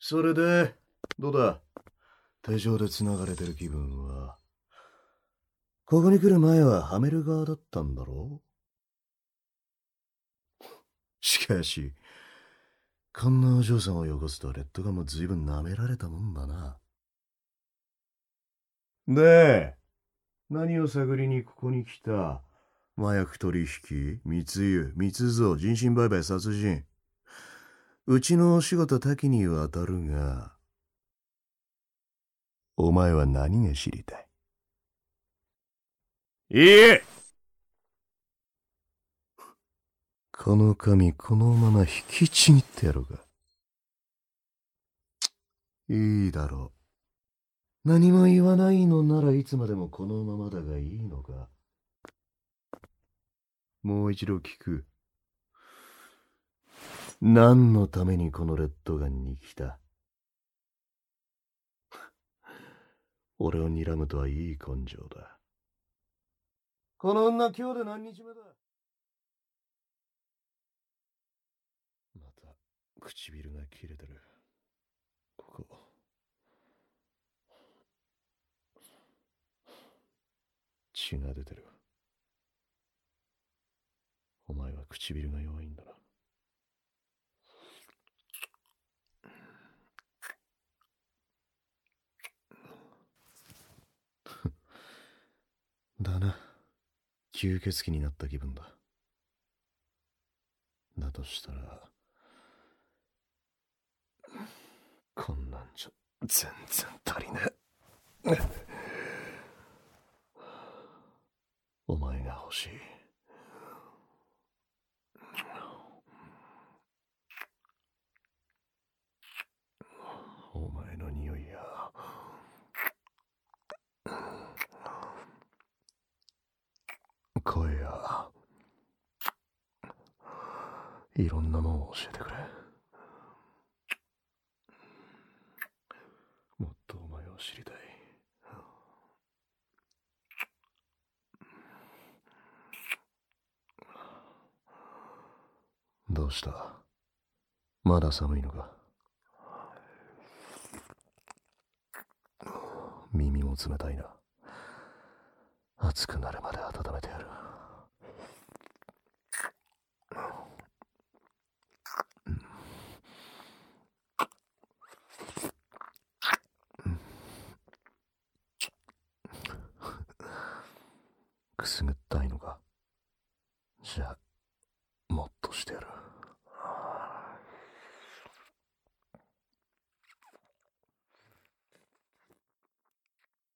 それで、どうだ？手錠で繋がれてる気分は。ここに来る前ははめる側だったんだろう？しかし、こんなお嬢さんを汚すとレッドガンも随分舐められたもんだな。で、何を探りにここに来た？麻薬取引、密輸、密造、人身売買、殺人。うちのお仕事多岐にわたるが、お前は何が知りたい？いいえ！この髪このまま引きちぎってやろうか。いいだろう。何も言わないのならいつまでもこのままだがいいのか。もう一度聞く。何のためにこのレッドガンに来た？俺を睨むとはいい根性だ。この女今日で何日目だ？また唇が切れてる。ここ血が出てる。お前は唇が弱いんだな。だな。吸血鬼になった気分だ。だとしたら、こんなんじゃ全然足りねえ。お前が欲しい。お前の匂いや声やいろんなもんを教えてくれ。もっとお前を知りたい。どうした？まだ寒いのか？耳も冷たいな。熱くなるまで温めてやる。